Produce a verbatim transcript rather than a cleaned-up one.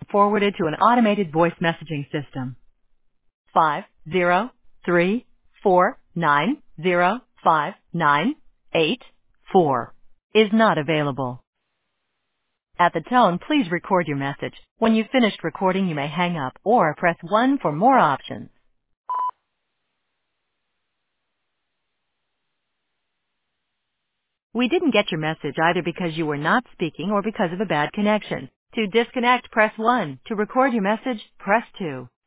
forwarded to an automated voice messaging system. Five zero three four nine zero five nine eight four is not available. At the tone, please record your message. When you've finished recording, you may hang up or press one for more options. We didn't get your message either because you were not speaking or because of a bad connection. To disconnect, press one. To record your message, press two.